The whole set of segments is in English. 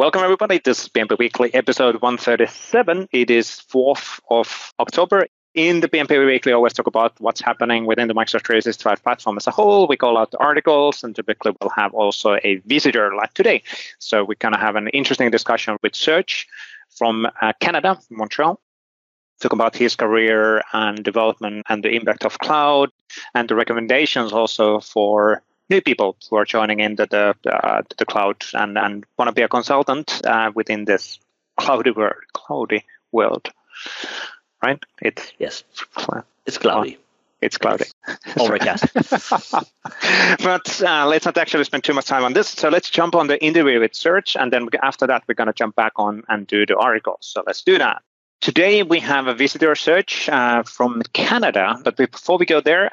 Welcome, everybody. This is BMP Weekly, episode 137. It is 4th of October. In the BMP Weekly, I always talk about what's happening within the Microsoft 365 platform as a whole. We call out the articles, and typically we'll have also a visitor like today. So we're going to have an interesting discussion with Serge from Canada, Montreal. Talk about his career and development and the impact of cloud, and the recommendations also for new people who are joining into the cloud and want to be a consultant within this cloudy world. Right? It's cloudy. It's cloudy. Overcast. But let's not actually spend too much time on this. So let's jump on the interview with Serge, and then after that, we're going to jump back on and do the articles. So let's do that. Today, we have a visitor, Serge, from Canada. But before we go there,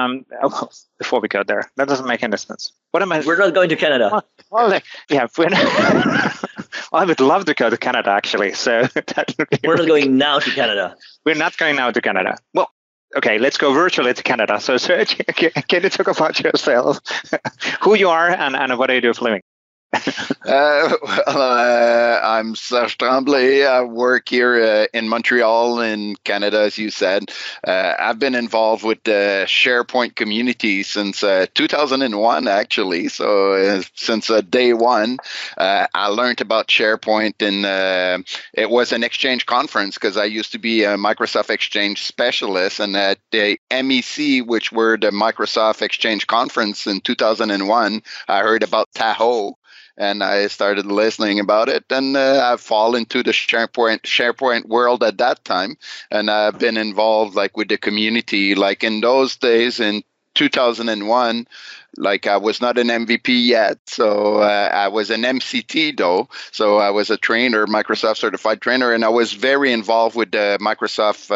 that doesn't make any sense. What am I? We're not going to Canada. Well, yeah, I would love to go to Canada, actually. So we're not going now to Canada. We're not going now to Canada. Well, okay, let's go virtually to Canada. So, Serge, can you talk about yourself, who you are, and what do you do for a living? I'm Serge Tremblay. I work here in Montreal in Canada, as you said. I've been involved with the SharePoint community since 2001, actually. So since day one, I learned about SharePoint, and it was an Exchange conference because I used to be a Microsoft Exchange specialist. And at the MEC, which were the Microsoft Exchange conference in 2001, I heard about Tahoe. And I started listening about it, and I fall into the SharePoint world at that time. And I've been involved with the community. Like in those days in 2001, I was not an MVP yet, so I was an MCT though. So I was a trainer, Microsoft certified trainer, and I was very involved with the Microsoft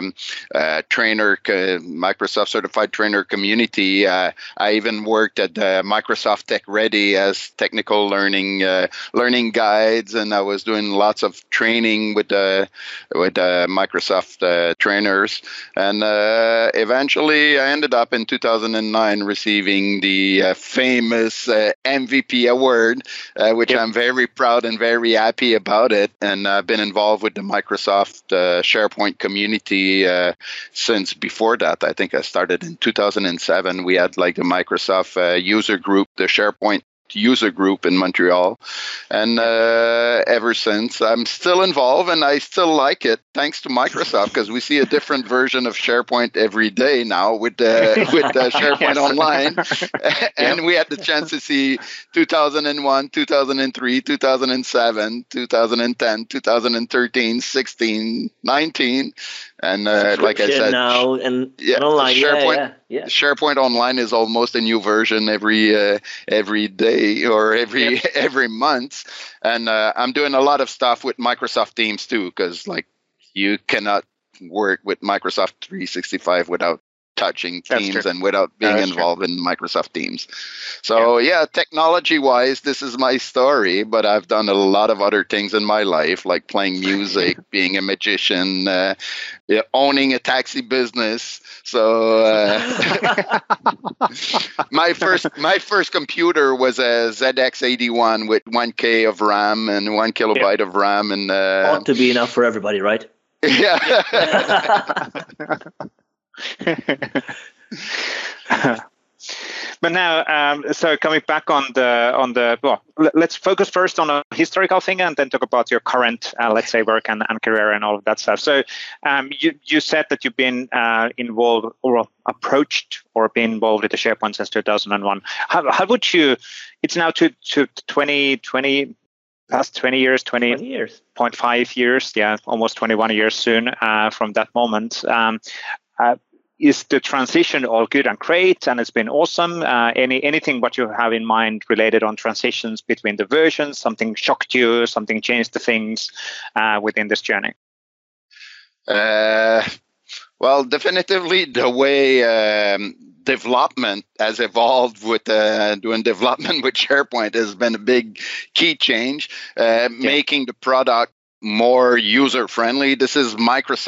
Microsoft certified trainer community. I even worked at Microsoft Tech Ready as technical learning guides, and I was doing lots of training with Microsoft trainers. And eventually, I ended up in 2009 receiving the famous MVP award, which I'm very proud and very happy about it. And I've been involved with the Microsoft SharePoint community since before that. I think I started in 2007. We had the Microsoft user group, the SharePoint user group in Montreal, and ever since I'm still involved, and I still like it thanks to Microsoft, because we see a different version of SharePoint every day now with SharePoint Online. And we had the chance to see 2001, 2003, 2007, 2010, 2013, 16, 19, and like I said, now and online. SharePoint Online is almost a new version every day or every month. And I'm doing a lot of stuff with Microsoft Teams too, because you cannot work with Microsoft 365 without touching Teams and without being involved in Microsoft Teams. So technology-wise, this is my story, but I've done a lot of other things in my life, like playing music, being a magician, owning a taxi business. So my first computer was a ZX81 with 1K of RAM and 1 kilobyte of RAM, and ought to be enough for everybody, right? Yeah. But now, so coming back on the let's focus first on a historical thing, and then talk about your current, let's say, work and career and all of that stuff. So, you said that you've been involved or approached or been involved with the SharePoint since 2001. How would you? It's now to 2020. Past 20 years, 20.5 years, almost 21 years soon from that moment. Is the transition all good and great, and it's been awesome? Anything what you have in mind related on transitions between the versions? Something shocked you? Something changed the things within this journey? Well, definitively the way development has evolved with doing development with SharePoint has been a big key change, making the product more user-friendly. This is Microsoft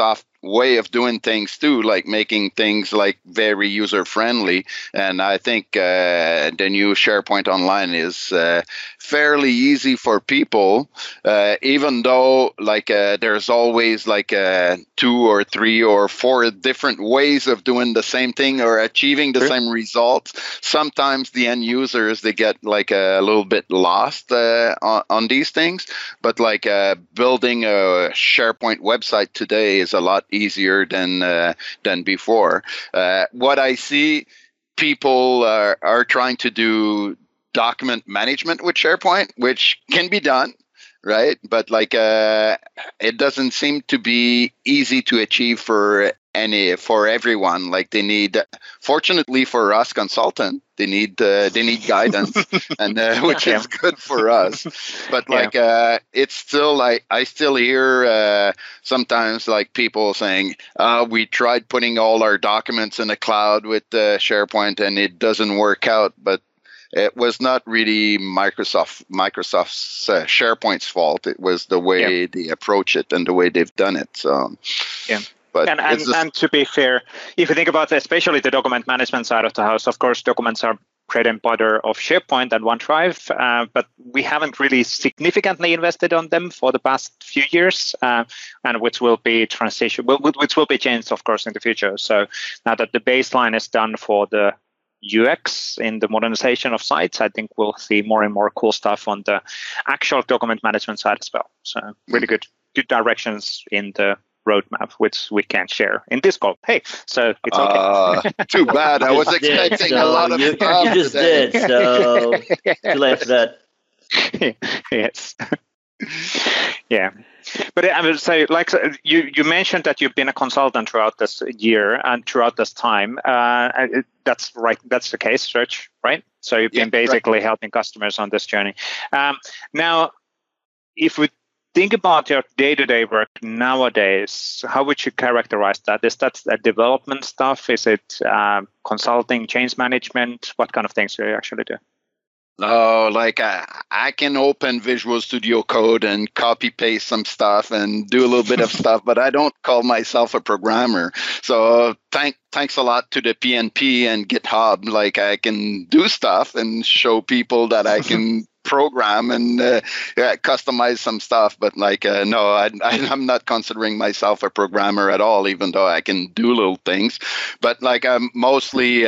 way of doing things too, like making things like very user friendly. And I think the new SharePoint Online is fairly easy for people, even though like there's always like 2 or 3 or 4 different ways of doing the same thing or achieving the same results. Sometimes the end users, they get like a little bit lost on these things, but like building a SharePoint website today is a lot easier than before. What I see, people are trying to do document management with SharePoint, which can be done, right? But like it doesn't seem to be easy to achieve for everyone. Like they need, fortunately for us consultant, they need guidance, and which is good for us. But like it's still like I still hear sometimes like people saying, we tried putting all our documents in the cloud with SharePoint and it doesn't work out. But it was not really Microsoft's SharePoint's fault. It was the way they approach it and the way they've done it. So yeah. And to be fair, if you think about especially the document management side of the house, of course, documents are bread and butter of SharePoint and OneDrive, but we haven't really significantly invested on them for the past few years, and which will be which will be changed, of course, in the future. So now that the baseline is done for the UX in the modernization of sites, I think we'll see more and more cool stuff on the actual document management side as well. So really good directions in the roadmap, which we can't share in this call. Hey, so it's okay. Too bad. I was expecting a lot of stuff. You just did, so too late for that. Yes. Yeah. But I would say, like you mentioned that you've been a consultant throughout this year and throughout this time. That's right. That's the case, Serge, right? So you've been basically helping customers on this journey. Now, if we think about your day-to-day work nowadays, how would you characterize that? Is that development stuff? Is it consulting, change management? What kind of things do you actually do? Oh, like I can open Visual Studio Code and copy paste some stuff and do a little bit of stuff, but I don't call myself a programmer. So thanks a lot to the PNP and GitHub. Like I can do stuff and show people that I can program and customize some stuff, but like no, I'm not considering myself a programmer at all, even though I can do little things. But like I'm mostly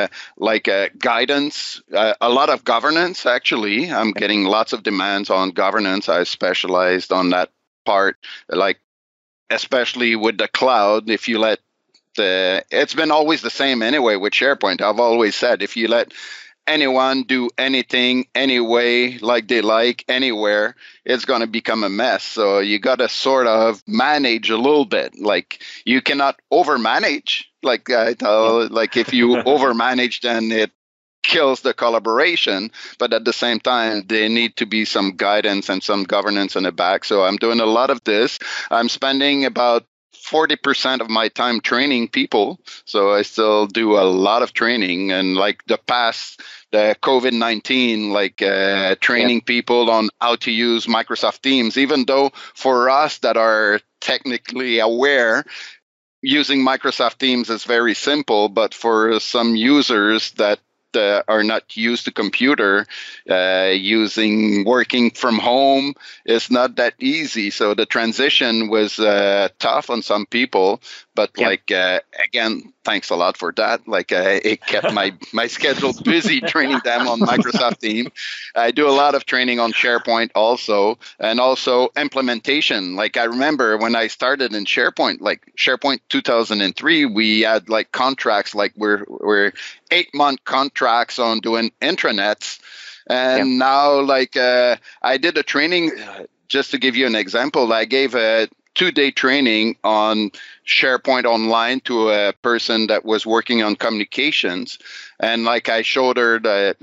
guidance, a lot of governance. Actually, I'm getting lots of demands on governance. I specialized on that part, like especially with the cloud. If you let it's been always the same anyway with SharePoint. I've always said if you let anyone do anything, anyway, like they like, anywhere, it's going to become a mess. So you got to sort of manage a little bit. Like you cannot overmanage. Like I tell, like if you overmanage, then it kills the collaboration. But at the same time, there need to be some guidance and some governance in the back. So I'm doing a lot of this. I'm spending about 40% of my time training people. So I still do a lot of training, and like the COVID-19, like training people on how to use Microsoft Teams, even though for us that are technically aware, using Microsoft Teams is very simple, but for some users that are not used to computer, working from home is not that easy. So the transition was tough on some people, but again, thanks a lot for that. Like it kept my schedule busy training them on Microsoft Teams. I do a lot of training on SharePoint also, and also implementation. Like I remember when I started in SharePoint, like SharePoint 2003, we had like contracts, like we're 8-month contracts on doing intranets. And now like I did a training, just to give you an example, I gave a 2-day training on SharePoint Online to a person that was working on communications, and like I showed her the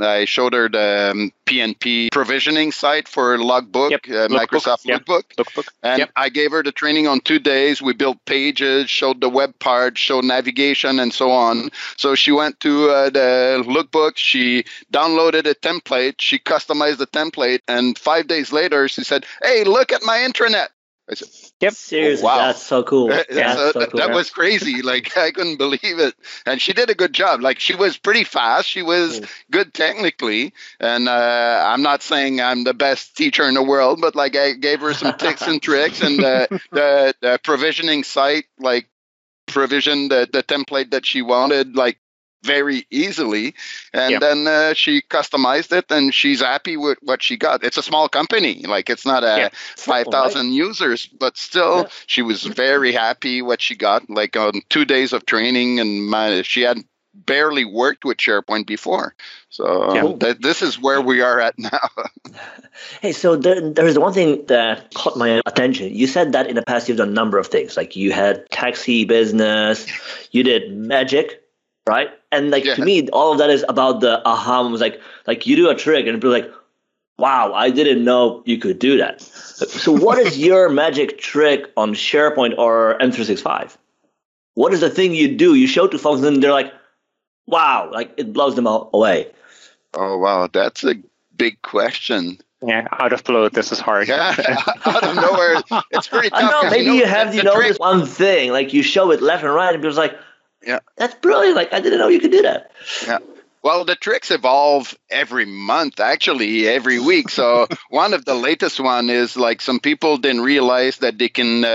PNP provisioning site for Logbook, Microsoft Lookbook, and I gave her the training on 2 days. We built pages, showed the web part, showed navigation, and so on. So she went to the Lookbook, she downloaded a template, she customized the template, and 5 days later she said, "Hey, look at my intranet." I said, Yep. Seriously, wow. that's so cool. That was crazy. Like, I couldn't believe it. And she did a good job. Like, she was pretty fast. She was good technically. And I'm not saying I'm the best teacher in the world, but like, I gave her some tips and tricks, and the provisioning site, like, provisioned the template that she wanted, like, very easily, and then she customized it, and she's happy with what she got. It's a small company, like, it's not 5,000 users, but still she was very happy what she got, like, on 2 days of training, and she had barely worked with SharePoint before. So this is where we are at now. Hey, so there's one thing that caught my attention. You said that in the past you've done a number of things, like you had taxi business, you did magic, right? And like to me, all of that is about the aha moments. Like you do a trick and people are like, wow, I didn't know you could do that. So what is your magic trick on SharePoint or M365? What is the thing you do? You show to folks and they're like, wow, like it blows them all away. Oh, wow. That's a big question. Yeah, out of blue, this is hard. Yeah, out of nowhere. It's pretty tough. I know, maybe you have, this one thing, like you show it left and right and people's like, that's brilliant. Like, I didn't know you could do that. Yeah. Well, the tricks evolve every month, actually, every week. So one of the latest one is like some people didn't realize that they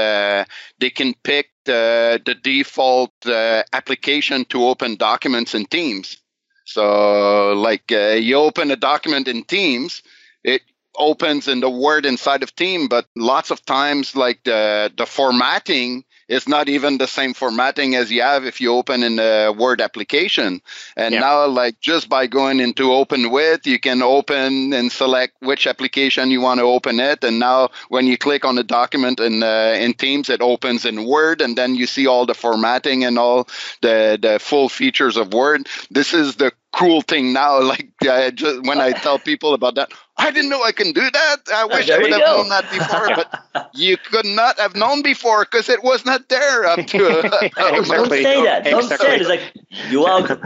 can pick the default application to open documents in Teams. So like you open a document in Teams, it opens in the Word inside of Teams, but lots of times like the formatting is not even the same formatting as you have if you open in a Word application. And now, like, just by going into Open With, you can open and select which application you want to open it. And now when you click on the document in Teams, it opens in Word, and then you see all the formatting and all the full features of Word. This is the cool thing now. Like, just when I tell people about that, I didn't know I can do that. I wish I would have known that before, but you could not have known before because it was not there up to. Don't say that. Don't say it. It's like, you're welcome.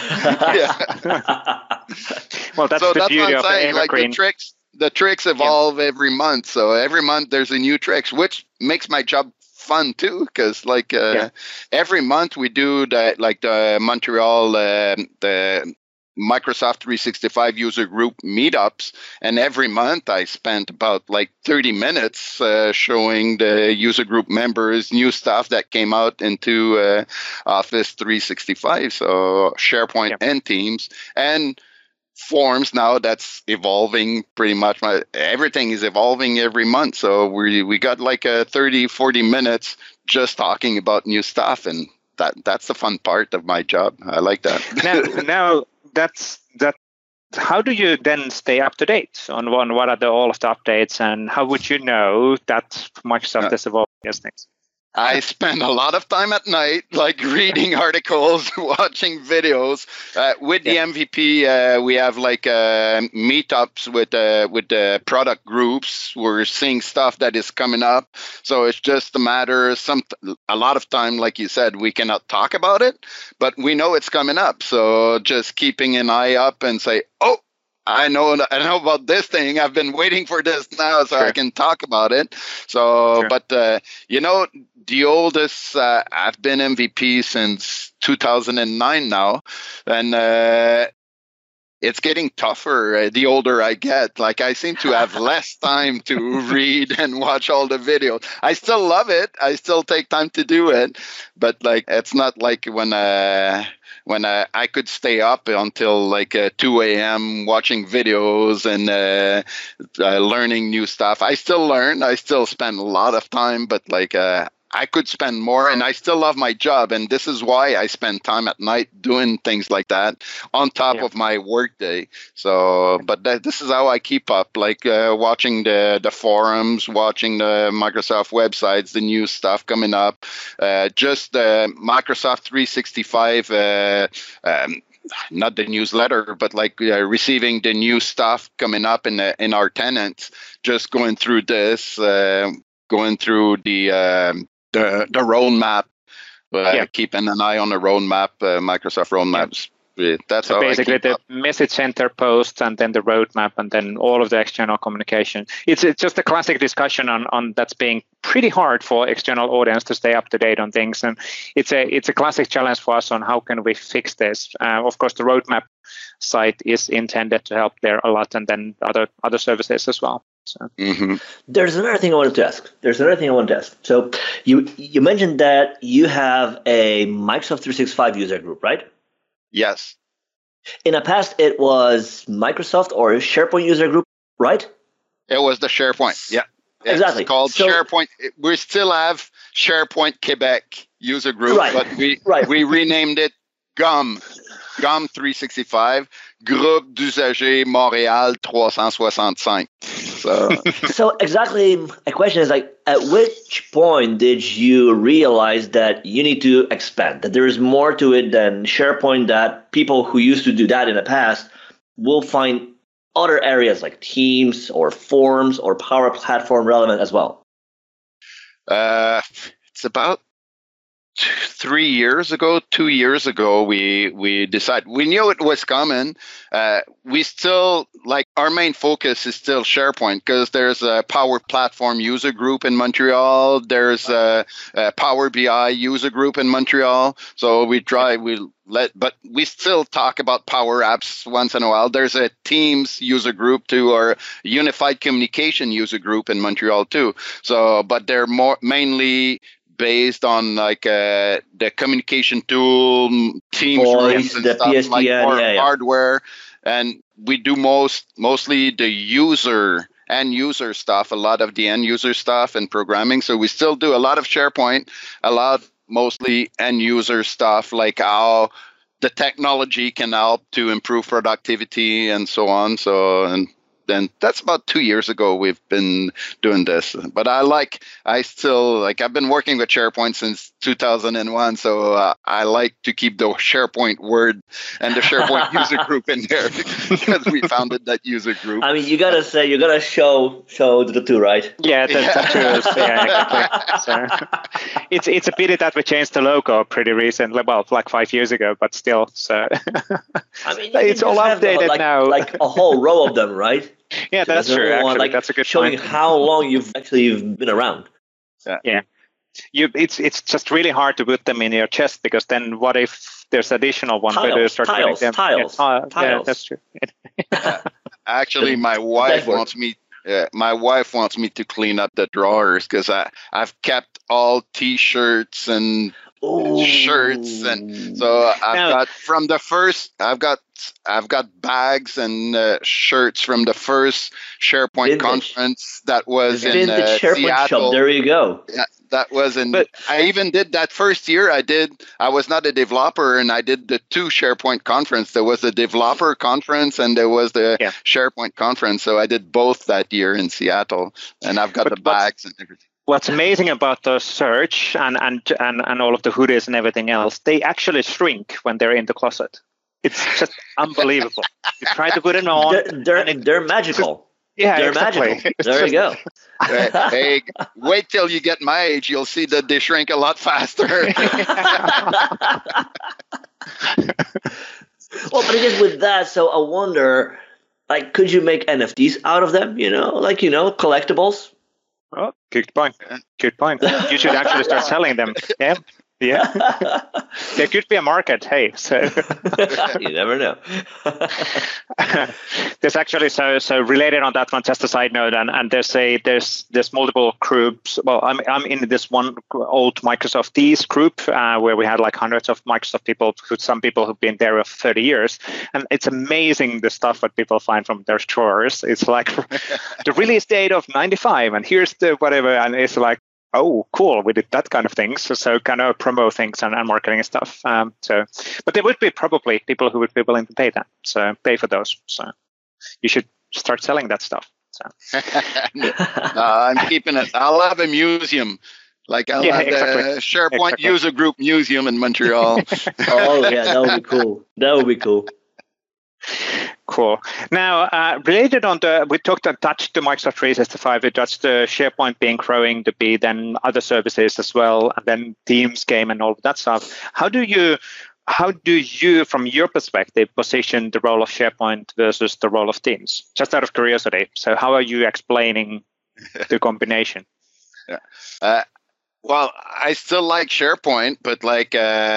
Well, that's the beauty of the Evergreen. Like the tricks evolve every month. So every month there's a new tricks, which makes my job fun too, because like every month we do the Montreal the Microsoft 365 user group meetups, and every month I spent about like 30 minutes showing the user group members new stuff that came out into Office 365, so SharePoint and Teams and Forms. Now that's evolving pretty much. Everything is evolving every month, so we got like 30-40 minutes just talking about new stuff, and that's the fun part of my job. I like that. Now that's how do you then stay up to date on what are all of the updates, and how would you know that Microsoft is evolving these things? I spend a lot of time at night, like reading articles, watching videos. With the MVP, we have like meetups with the product groups. We're seeing stuff that is coming up. So it's just a matter a lot of time, like you said, we cannot talk about it, but we know it's coming up. So just keeping an eye up and say, oh, I know about this thing. I've been waiting for this now so I can talk about it. So, but, the oldest, I've been MVP since 2009 now. And it's getting tougher the older I get. Like, I seem to have less time to read and watch all the videos. I still love it. I still take time to do it. But, like, it's not like when I could stay up until like 2 a.m. watching videos and learning new stuff. I still learn. I still spend a lot of time, but like I could spend more, and I still love my job. And this is why I spend time at night doing things like that on top of my workday. So, but this is how I keep up, like watching the forums, watching the Microsoft websites, the new stuff coming up, just Microsoft 365, not the newsletter, but like receiving the new stuff coming up in our tenants, just going through this, going through the roadmap, keeping an eye on the roadmap, Microsoft roadmaps, That's so how basically the message center posts and then the roadmap and then all of the external communication. It's just a classic discussion on that's being pretty hard for external audience to stay up to date on things, and it's a classic challenge for us on how can we fix this. Of course, the roadmap site is intended to help there a lot, and then other services as well. So. Mm-hmm. There's another thing I wanted to ask. So you mentioned that you have a Microsoft 365 user group, right? Yes. In the past, it was Microsoft or SharePoint user group, right? It was the SharePoint. Yeah. Exactly. It's called SharePoint. We still have SharePoint Quebec user group, right. But we renamed it GUM 365, Groupe d'usagers Montréal 365. So exactly, my question is like, at which point did you realize that you need to expand, that there is more to it than SharePoint, that people who used to do that in the past will find other areas like Teams or Forms or Power Platform relevant as well? It's about 2 years ago, we decided, we knew it was coming. We still, like, our main focus is still SharePoint because there's a Power Platform user group in Montreal. There's a Power BI user group in Montreal. So but we still talk about Power Apps once in a while. There's a Teams user group too, or Unified Communication user group in Montreal too. So, but they're mainly based on like the communication tool, Teams, voice, and the stuff, PSTN, like hardware, and we do mostly the end user stuff, a lot of the end user stuff and programming. So we still do a lot of SharePoint, mostly end user stuff, like how the technology can help to improve productivity and so on. So, and then that's about 2 years ago we've been doing this. But I've been working with SharePoint since 2001. So I like to keep the SharePoint word and the SharePoint user group in there because we founded that user group. I mean, you gotta show the two, right? Yeah, that's true. Yeah, exactly. So, it's a pity that we changed the logo pretty recently, well, like 5 years ago, but still. So I mean, it's all updated now. Like a whole row of them, right? Yeah, that's true. Actually, that's a good showing point. how long you've been around. Yeah. It's just really hard to put them in your chest, because then what if there's additional one where you start getting them? Tiles. Yeah, that's true. Actually, my wife wants me to clean up the drawers because I've kept all T-shirts and shirts, and so I've got bags and shirts from the first SharePoint conference that was in SharePoint Seattle. Shop. There you go. Yeah, that was in. But I even did that first year. I was not a developer, and I did the 2 SharePoint conference. There was the developer conference, and there was the SharePoint conference. So I did both that year in Seattle, and I've got the bags and everything. What's amazing about the search and all of the hoodies and everything else, they actually shrink when they're in the closet. It's just unbelievable. You try to put it on. They're magical. They're magical. There you go. Hey, wait till you get my age. You'll see that they shrink a lot faster. Well, but again, with that, so I wonder, like, could you make NFTs out of them? Collectibles? Oh, good point. Good point. You should actually start selling them. Yeah. There could be a market. Hey, so you never know. There's actually so related on that one. Just a side note, and there's multiple groups. Well, I'm in this one old Microsoft Teams group where we had like hundreds of Microsoft people. Some people who've been there for 30 years, and it's amazing the stuff that people find from their drawers. It's like the release date of 95, and here's the whatever, and it's like, oh, cool, we did that kind of things. So kind of promote things and marketing and stuff. But there would be probably people who would be willing to pay that. So pay for those. So you should start selling that stuff. So. I'm keeping it. I'll have a museum. Like I'll have the SharePoint user group museum in Montreal. Oh, yeah, that would be cool. Cool. Now, related on we touched to Microsoft 365, we touched the SharePoint being growing to be then other services as well, and then Teams came and all of that stuff. How do you how do you, from your perspective, position the role of SharePoint versus the role of Teams? Just out of curiosity. So how are you explaining the combination? Well, I still like SharePoint, but like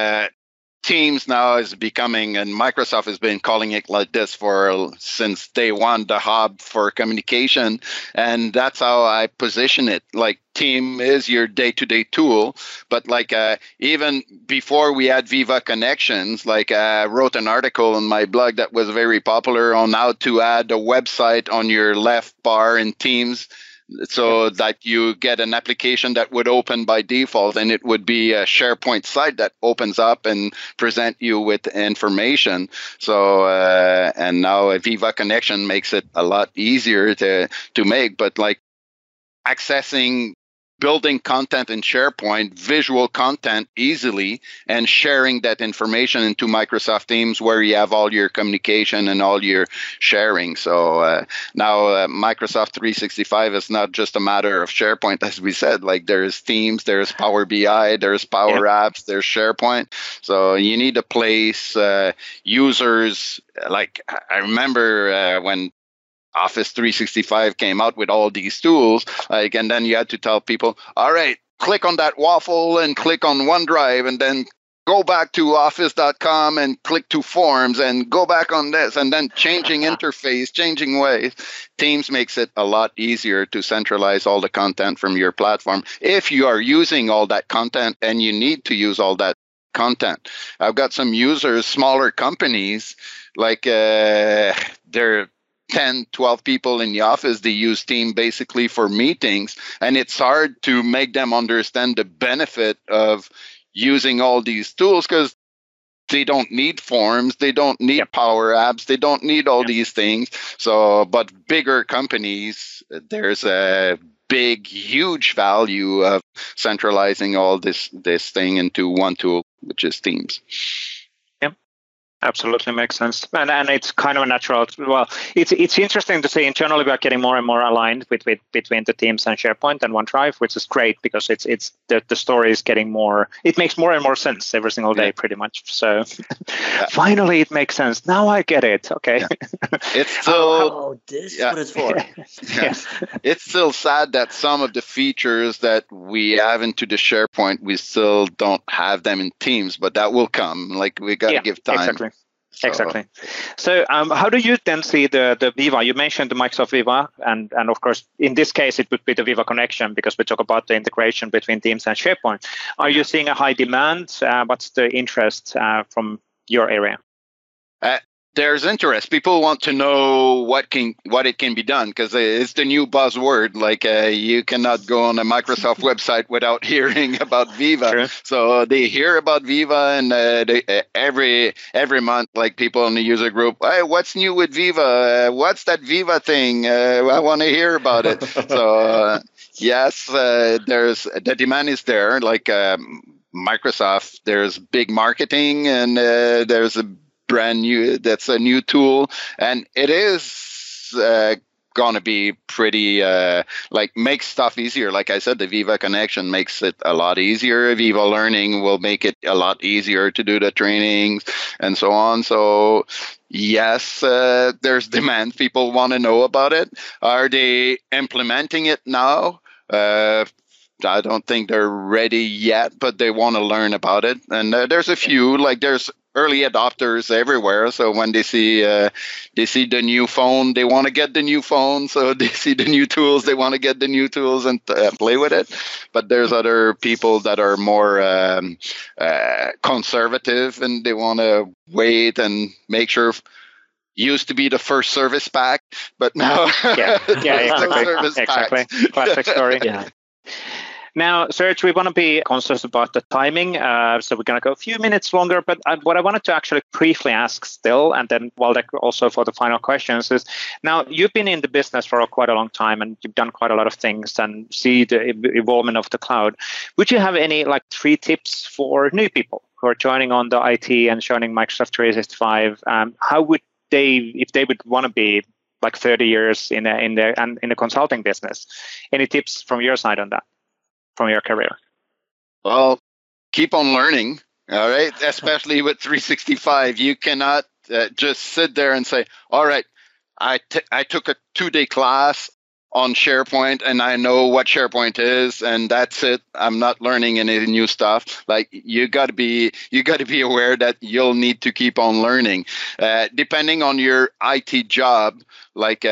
Teams now is becoming, and Microsoft has been calling it like this since day one, the hub for communication. And that's how I position it. Like Team is your day-to-day tool, but like even before we had Viva Connections, like I wrote an article on my blog that was very popular on how to add a website on your left bar in Teams, so that you get an application that would open by default, and it would be a SharePoint site that opens up and present you with information. So and now a Viva connection makes it a lot easier to make. But like accessing, building content in SharePoint, visual content easily, and sharing that information into Microsoft Teams where you have all your communication and all your sharing. So now Microsoft 365 is not just a matter of SharePoint, as we said. Like there's Teams, there's Power BI, there's Power Apps, there's SharePoint. So you need to place users. Like I remember when Office 365 came out with all these tools, like, and then you had to tell people, all right, click on that waffle and click on OneDrive, and then go back to office.com and click to forms and go back on this, and then changing interface, changing ways. Teams makes it a lot easier to centralize all the content from your platform if you are using all that content and you need to use all that content. I've got some users, smaller companies, like they're 10, 12 people in the office. They use Team basically for meetings, and it's hard to make them understand the benefit of using all these tools because they don't need forms, they don't need Power Apps, they don't need all these things. So, but bigger companies, there's a big, huge value of centralizing all this thing into one tool, which is Teams. Absolutely makes sense, and it's kind of a natural. Well, it's interesting to see. Internally, we are getting more and more aligned between the Teams and SharePoint and OneDrive, which is great because it's the story is getting more. It makes more and more sense every single day, pretty much. So finally, it makes sense. Now I get it. Okay. It's still this is what it's for. Yes. It's still sad that some of the features that we have into the SharePoint, we still don't have them in Teams, but that will come. Like we got to give time. Exactly. So how do you then see the Viva? You mentioned the Microsoft Viva, and of course, in this case, it would be the Viva connection because we talk about the integration between Teams and SharePoint. Are you seeing a high demand? What's the interest from your area? There's interest. People want to know what it can be done because it's the new buzzword. Like you cannot go on a Microsoft website without hearing about Viva. True. So they hear about Viva, and every month, like people in the user group, hey, what's new with Viva? What's that Viva thing? I want to hear about it. So yes, there's the demand is there. Like Microsoft, there's big marketing, and there's a brand new, that's a new tool, and it is going to be pretty like make stuff easier. Like I said, the Viva connection makes it a lot easier. Viva Learning will make it a lot easier to do the trainings and so on. So yes, there's demand. People want to know about it. Are they implementing it now? I don't think they're ready yet, but they want to learn about it. And there's a few, like there's early adopters everywhere. So when they see the new phone, they want to get the new phone. So they see the new tools, they want to get the new tools and play with it. But there's other people that are more conservative, and they want to wait and make sure. Used to be the first service pack, but now exactly. Classic story. Yeah. Now, Serge, we want to be conscious about the timing, so we're going to go a few minutes longer. But what I wanted to actually briefly ask still, and then also for the final questions is, now you've been in the business for quite a long time, and you've done quite a lot of things and see the evolvement of the cloud. Would you have any 3 tips for new people who are joining on the IT and joining Microsoft 365? How would they, if they would want to be 30 years in the consulting business? Any tips from your side on that? From your career? Well, keep on learning. All right, especially with 365, you cannot just sit there and say, "All right, I took a 2-day class on SharePoint and I know what SharePoint is, and that's it. I'm not learning any new stuff." Like you got to be aware that you'll need to keep on learning, depending on your IT job. Like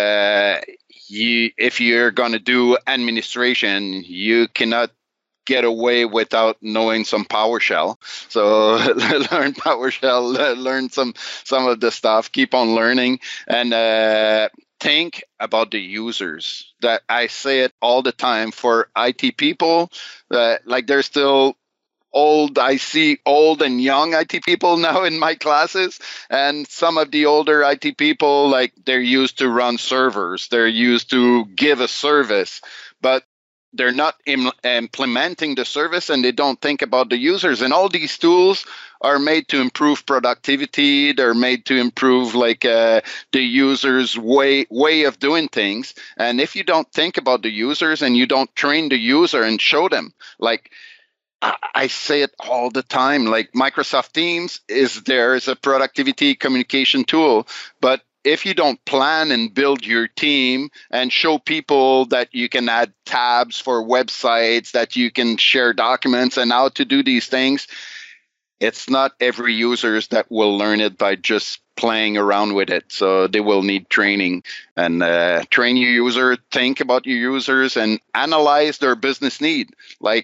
if you're going to do administration, you cannot get away without knowing some PowerShell. So learn PowerShell, learn some of the stuff, keep on learning, and think about the users. That I say it all the time for IT people, like they're still old. I see old and young IT people now in my classes, and some of the older IT people, like they're used to run servers, they're used to give a service, but they're not implementing the service, and they don't think about the users. And all these tools are made to improve productivity. They're made to improve the user's way of doing things. And if you don't think about the users and you don't train the user and show them, like I say it all the time, like Microsoft Teams is there as a productivity communication tool, but if you don't plan and build your team and show people that you can add tabs for websites, that you can share documents and how to do these things, it's not every user that will learn it by just playing around with it. So they will need training, and train your user, think about your users, and analyze their business need. Like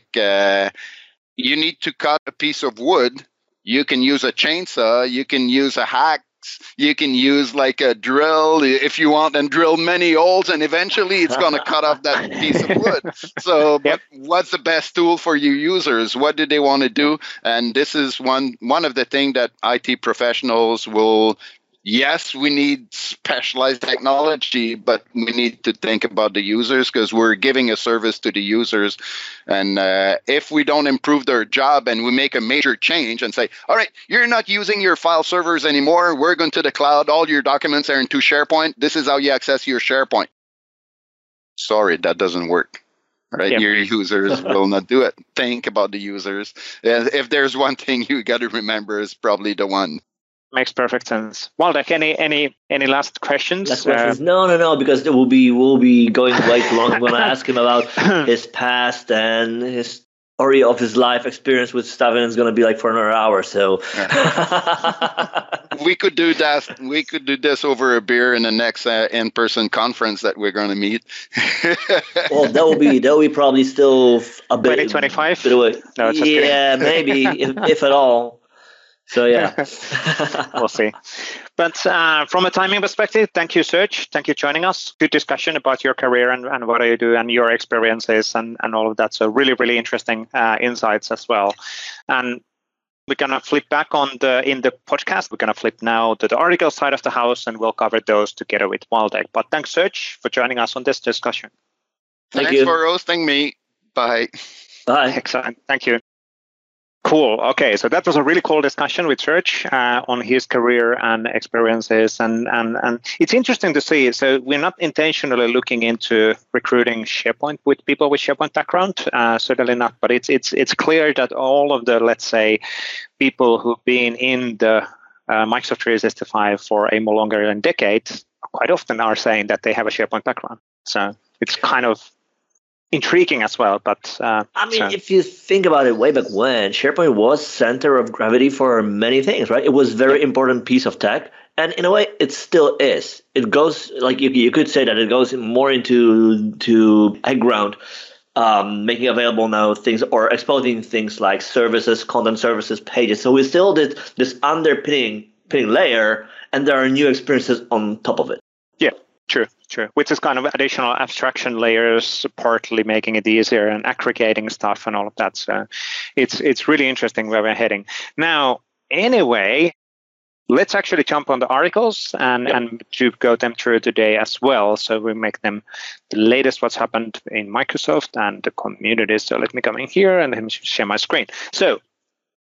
you need to cut a piece of wood. You can use a chainsaw, you can use a hack, you can use like a drill if you want, and drill many holes, and eventually it's going to cut off that piece of wood. So but what's the best tool for your users? What do they want to do? And this is one of the things that IT professionals will. Yes, we need specialized technology, but we need to think about the users, because we're giving a service to the users. And if we don't improve their job and we make a major change and say, all right, you're not using your file servers anymore, we're going to the cloud, all your documents are into SharePoint, this is how you access your SharePoint. Sorry, that doesn't work. Right? Yep. Your users will not do it. Think about the users. If there's one thing you got to remember, is probably the one. Makes perfect sense. Waldek, any last questions? No, because we'll be going way too long. I'm going to ask him about his past and his story of his life experience with stuff, and it's going to be like for another hour. So we could do that. We could do this over a beer in the next in-person conference that we're going to meet. Well, that will be probably still a bit 2025. No, yeah, maybe if at all. So yeah, we'll see. But from a timing perspective, thank you, Serge. Thank you for joining us. Good discussion about your career and what you do and your experiences and all of that. So really, really interesting insights as well. And we're gonna flip back in the podcast. We're gonna flip now to the article side of the house, and we'll cover those together with Waldek. But thanks, Serge, for joining us on this discussion. Thanks for hosting me. Bye. Bye. Excellent. Thank you. Cool. Okay, so that was a really cool discussion with Serge on his career and experiences, and it's interesting to see. So we're not intentionally looking into recruiting SharePoint with people with SharePoint background, certainly not. But it's clear that all of the, let's say, people who've been in the Microsoft 365 for a more longer than a decade quite often are saying that they have a SharePoint background. So it's kind of intriguing as well, but if you think about it, way back when, SharePoint was center of gravity for many things, right? It was a very important piece of tech, and in a way, it still is. It goes, like you could say that it goes more into high ground, making available now things or exposing things like services, content services, pages. So we still did this underpinning layer, and there are new experiences on top of it. Yeah. True. Which is kind of additional abstraction layers, partly making it easier and aggregating stuff and all of that. So it's really interesting where we're heading. Now, anyway, let's actually jump on the articles and to go them through today as well. So we make them the latest what's happened in Microsoft and the community. So let me come in here and then share my screen. So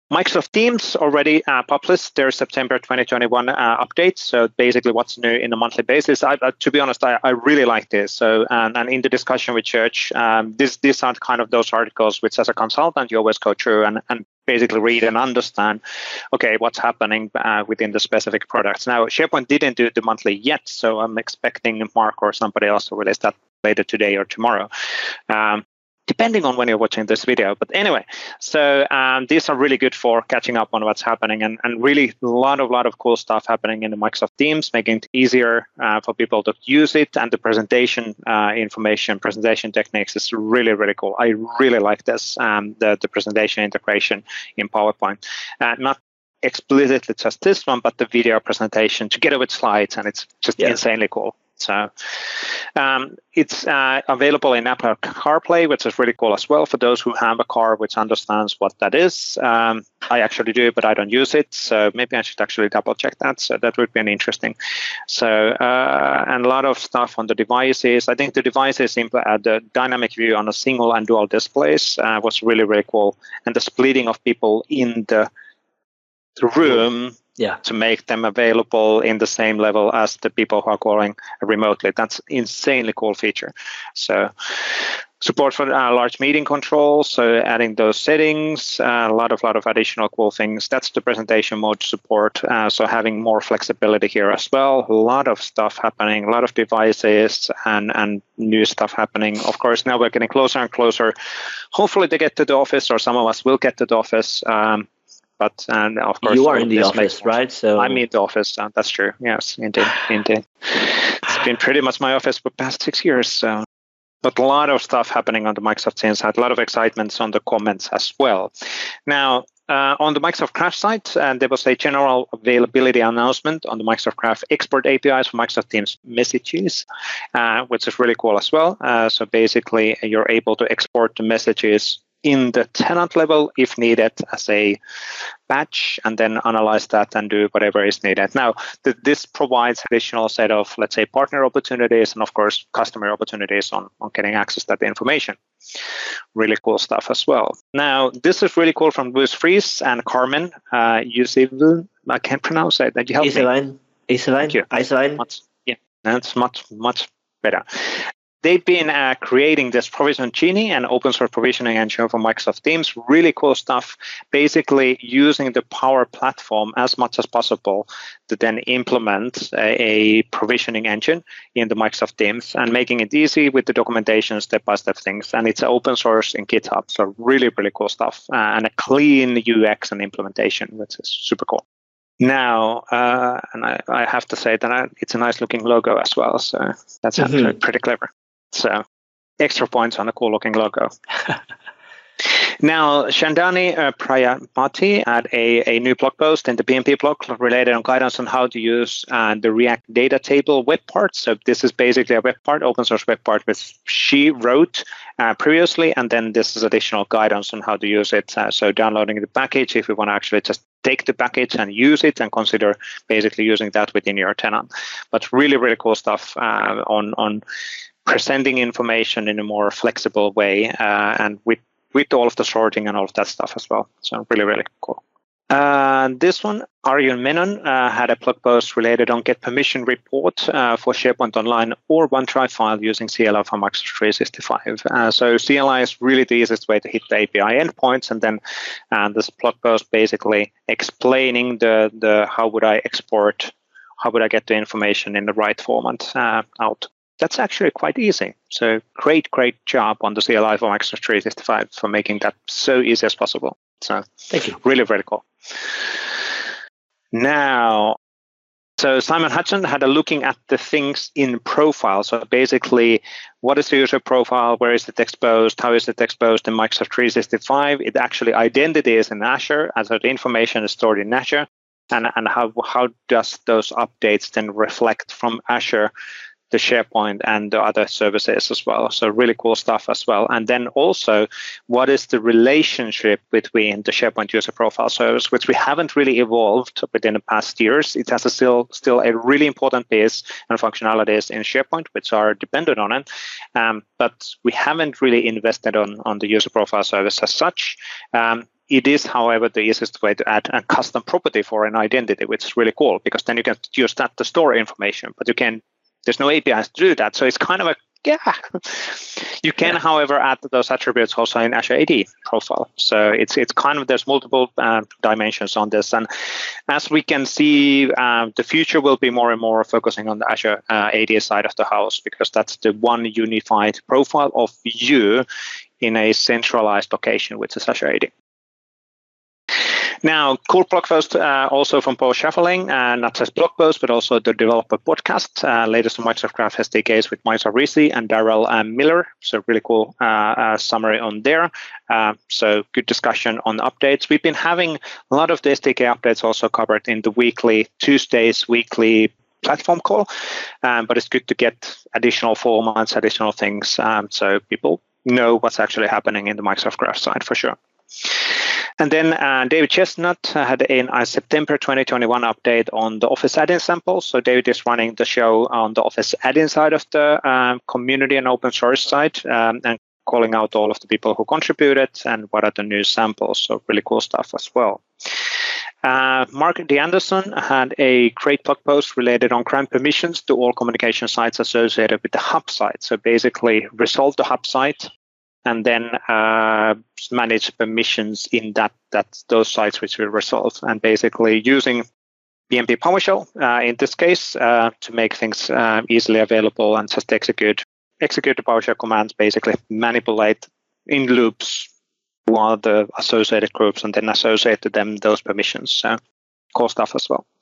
Microsoft Teams already published their September 2021 updates. So basically what's new in a monthly basis. To be honest, I really like this. So and in the discussion with Church, these are kind of those articles which as a consultant you always go through and basically read and understand, okay, what's happening within the specific products. Now, SharePoint didn't do the monthly yet, so I'm expecting Mark or somebody else to release that later today or tomorrow. Depending on when you're watching this video. But anyway, so these are really good for catching up on what's happening and really a lot of cool stuff happening in the Microsoft Teams, making it easier for people to use it. And the presentation presentation techniques is really, really cool. I really like this, the presentation integration in PowerPoint. Not explicitly just this one, but the video presentation together with slides, and it's just insanely cool. So it's available in Apple CarPlay, which is really cool as well for those who have a car which understands what that is. I actually do, but I don't use it. So maybe I should actually double check that. So that would be an interesting. So and a lot of stuff on the devices. I think the devices, the dynamic view on a single and dual displays was really, really cool. And the splitting of people in the room to make them available in the same level as the people who are calling remotely. That's insanely cool feature. So support for large meeting controls, so adding those settings, a lot of additional cool things. That's the presentation mode support. So having more flexibility here as well. A lot of stuff happening, a lot of devices and new stuff happening. Of course, now we're getting closer and closer. Hopefully they get to the office, or some of us will get to the office. But of course, you are in the office, right? So I'm in the office. That's true. Yes, indeed. It's been pretty much my office for the past 6 years. So, but a lot of stuff happening on the Microsoft Teams. Had a lot of excitement on the comments as well. Now, on the Microsoft Graph side, there was a general availability announcement on the Microsoft Graph export APIs for Microsoft Teams messages, which is really cool as well. So basically, you're able to export the messages in the tenant level if needed as a batch, and then analyze that and do whatever is needed. Now, this provides additional set of, let's say, partner opportunities and, of course, customer opportunities on getting access to the information. Really cool stuff as well. Now, this is really cool from Bruce Fries and Carmen. I can't pronounce it. That you help me. Thank you. Yeah, that's much better. They've been creating this Provision Genie and open source provisioning engine for Microsoft Teams. Really cool stuff. Basically using the Power Platform as much as possible to then implement a provisioning engine in the Microsoft Teams and making it easy with the documentation, step-by-step things. And it's open source in GitHub. So really, really cool stuff. And a clean UX and implementation, which is super cool. Now, and I have to say that it's a nice looking logo as well. So that's actually pretty clever. So extra points on a cool looking logo. Now, Shandani Prayapati had a new blog post in the PnP blog related on guidance on how to use the React data table web part. So this is basically a web part, open source web part, which she wrote previously, and then this is additional guidance on how to use it. So downloading the package if you want to actually just take the package and use it and consider basically using that within your tenant. But really, really cool stuff on presenting information in a more flexible way and with all of the sorting and all of that stuff as well. So really, really cool. This one, Arjun Menon had a blog post related on get permission report for SharePoint Online or OneDrive file using CLI for Microsoft 365. So CLI is really the easiest way to hit the API endpoints, and then this blog post basically explaining the how would I get the information in the right format out. That's actually quite easy. So great job on the CLI for Microsoft 365 for making that so easy as possible. So thank you. Really, really cool. Now, so Simon Hudson had a looking at the things in profile. So basically, what is the user profile? Where is it exposed? How is it exposed in Microsoft 365? It actually identity is in Azure, as the information is stored in Azure. And how does those updates then reflect from Azure the SharePoint and the other services as well. So really cool stuff as well. And then also, what is the relationship between the SharePoint user profile service, which we haven't really evolved within the past years. It has still a really important piece and functionalities in SharePoint, which are dependent on it. But we haven't really invested on the user profile service as such. It is, however, the easiest way to add a custom property for an identity, which is really cool because then you can use that to store information, but there's no APIs to do that. So it's kind of you can, however, add those attributes also in Azure AD profile. So it's kind of, there's multiple dimensions on this. And as we can see, the future will be more and more focusing on the Azure AD side of the house, because that's the one unified profile of you in a centralized location, which is Azure AD. Now, cool blog post also from Paul Schaffeling, not just blog post, but also the developer podcast, latest on Microsoft Graph SDKs with Maisa Risi and Darrell Miller. So really cool summary on there. So good discussion on updates. We've been having a lot of the SDK updates also covered in the Tuesdays weekly platform call, but it's good to get additional formats, additional things, so people know what's actually happening in the Microsoft Graph side for sure. And then David Chestnut had a September 2021 update on the Office add-in samples. So David is running the show on the Office add-in side of the community and open source side, and calling out all of the people who contributed and what are the new samples. So really cool stuff as well. Mark D. Anderson had a great blog post related on grant permissions to all communication sites associated with the hub site. So basically resolve the hub site and then manage permissions in those sites which we resolve, and basically using PnP PowerShell in this case to make things easily available and just execute the PowerShell commands, basically manipulate in loops one of the associated groups and then associate to them those permissions. So cool stuff as well.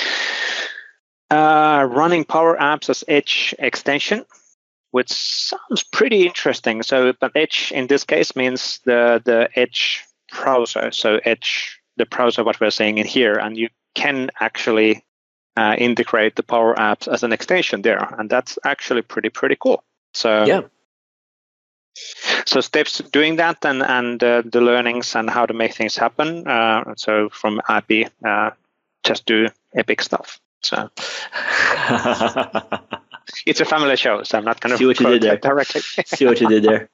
Running Power Apps as Edge extension, which sounds pretty interesting. So, but Edge in this case means the Edge browser. So Edge, the browser, what we're saying in here, and you can actually integrate the Power Apps as an extension there, and that's actually pretty cool. So yeah. So steps doing that and the learnings and how to make things happen. So from API, just do epic stuff. So. It's a family show, so I'm not going to see what you did there directly. See what you did there.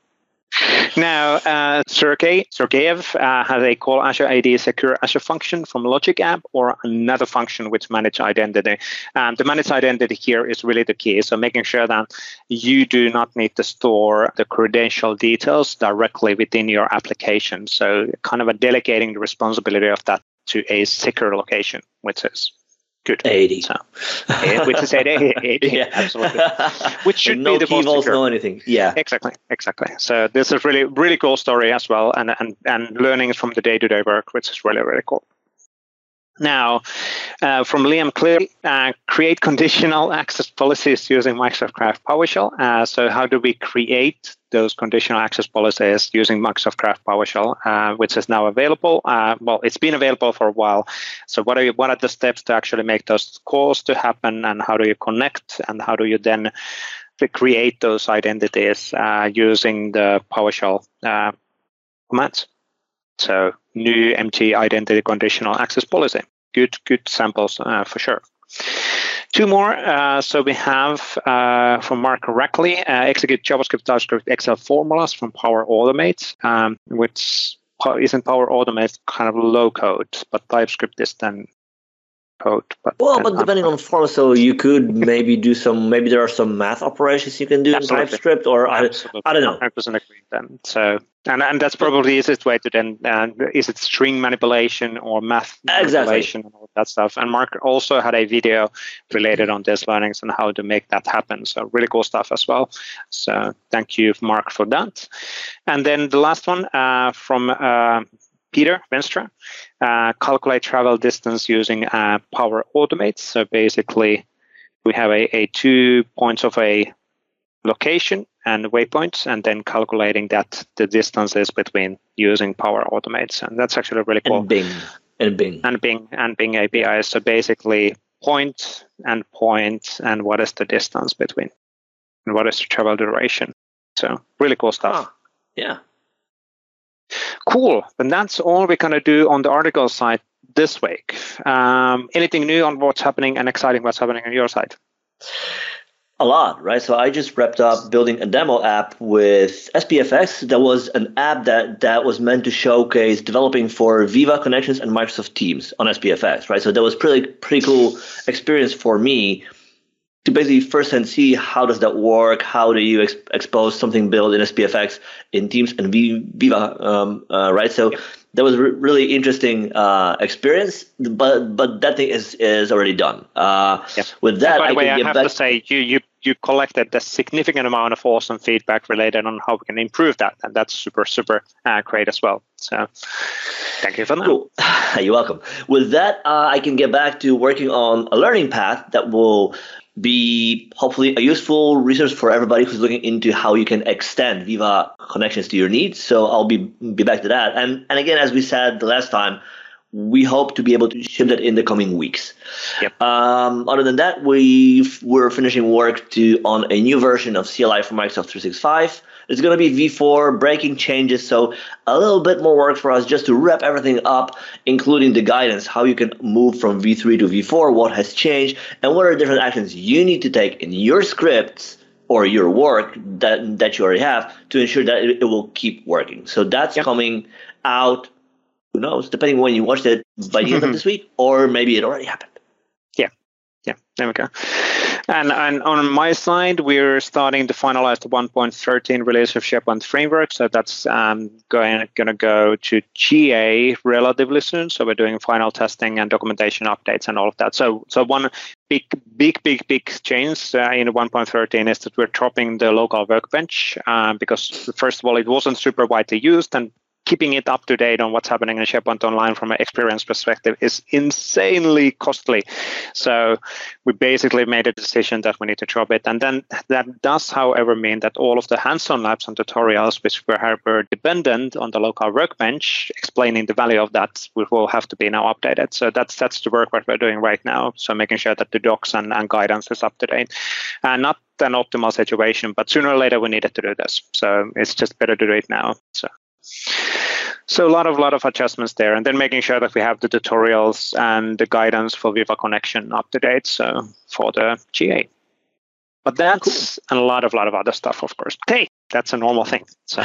Now, Sergeyev has a call Azure AD secure Azure function from Logic app or another function which manage identity. The managed identity here is really the key. So making sure that you do not need to store the credential details directly within your application. So kind of delegating the responsibility of that to a secure location, which is good. AD. So, which is AD, yeah. Absolutely. Which should no be the most secure. No anything. Yeah. Exactly. So this is really cool story as well, and learnings from the day-to-day work, which is really cool. Now, from Liam Cleary, create conditional access policies using Microsoft Graph PowerShell. So how do we create those conditional access policies using Microsoft Graph PowerShell, which is now available? Well, it's been available for a while. So what are the steps to actually make those calls to happen, and how do you connect, and how do you then create those identities using the PowerShell commands? So new MT identity conditional access policy. Good samples for sure. Two more. So we have from Mark Rackley, execute JavaScript, TypeScript, Excel formulas from Power Automate, which isn't Power Automate kind of low code, but TypeScript is then code. But depending on form, so you could maybe do maybe there are some math operations you can do in TypeScript, or I don't know. 100% agree then. So, and that's probably the easiest way to then, is it string manipulation or math manipulation and all that stuff. And Mark also had a video related on this learnings and how to make that happen. So really cool stuff as well. So thank you, Mark, for that. And then the last one from Peter Venstra, calculate travel distance using Power Automate. So basically, we have a 2 points of a location and waypoints, and then calculating that the distances between using Power Automates, and that's actually really cool. And Bing APIs. So basically, point, and what is the distance between, and what is the travel duration. So really cool stuff. Yeah. Cool. And that's all we're going to do on the article side this week. Anything new on what's happening and exciting what's happening on your side? A lot, right? So I just wrapped up building a demo app with SPFX. That was an app that was meant to showcase developing for Viva Connections and Microsoft Teams on SPFX, right? So that was pretty cool experience for me to basically firsthand see how does that work, how do you expose something built in SPFX in Teams and Viva, right? So that was really interesting experience, but that thing is already done. With that, by the way, I have to say you collected a significant amount of awesome feedback related on how we can improve that, and that's super great as well. So thank you for that. Cool. You're welcome. With that, I can get back to working on a learning path that will be hopefully a useful resource for everybody who's looking into how you can extend Viva Connections to your needs. So I'll be back to that. And again, as we said the last time, we hope to be able to ship that in the coming weeks. Yep. Other than that, we're finishing work on a new version of CLI for Microsoft 365. It's going to be V4, breaking changes, so a little bit more work for us just to wrap everything up, including the guidance, how you can move from V3 to V4, what has changed, and what are different actions you need to take in your scripts or your work that you already have to ensure that it will keep working. So that's coming out, who knows, depending on when you watched it, by the end of this week, or maybe it already happened. Yeah, there we go. And on my side, we're starting to finalize the 1.13 release of SharePoint Framework. So that's going to go to GA relatively soon. So we're doing final testing and documentation updates and all of that. So one big change in 1.13 is that we're dropping the local workbench because first of all, it wasn't super widely used, and keeping it up to date on what's happening in SharePoint Online from an experience perspective is insanely costly. So we basically made a decision that we need to drop it. And then that does, however, mean that all of the hands-on labs and tutorials, which were dependent on the local workbench, explaining the value of that, will have to be now updated. So that's the work that we're doing right now. So making sure that the docs and guidance is up to date. And not an optimal situation, but sooner or later we needed to do this. So it's just better to do it now. So a lot of adjustments there, and then making sure that we have the tutorials and the guidance for Viva Connection up to date, so for the GA. But that's a lot of other stuff, of course. Hey, that's a normal thing. So.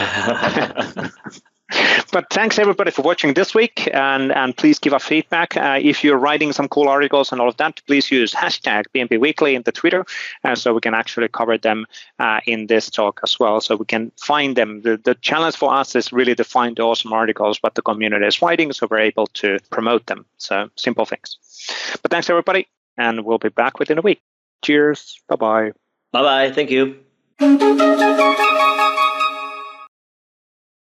But thanks everybody for watching this week, and please give us feedback. If you're writing some cool articles and all of that, please use hashtag PnP Weekly in the Twitter, so we can actually cover them in this talk as well, so we can find them. The challenge for us is really to find the awesome articles what the community is writing, so we're able to promote them. So simple things. But thanks everybody, and we'll be back within a week. Cheers. Bye-bye. Bye-bye. Thank you.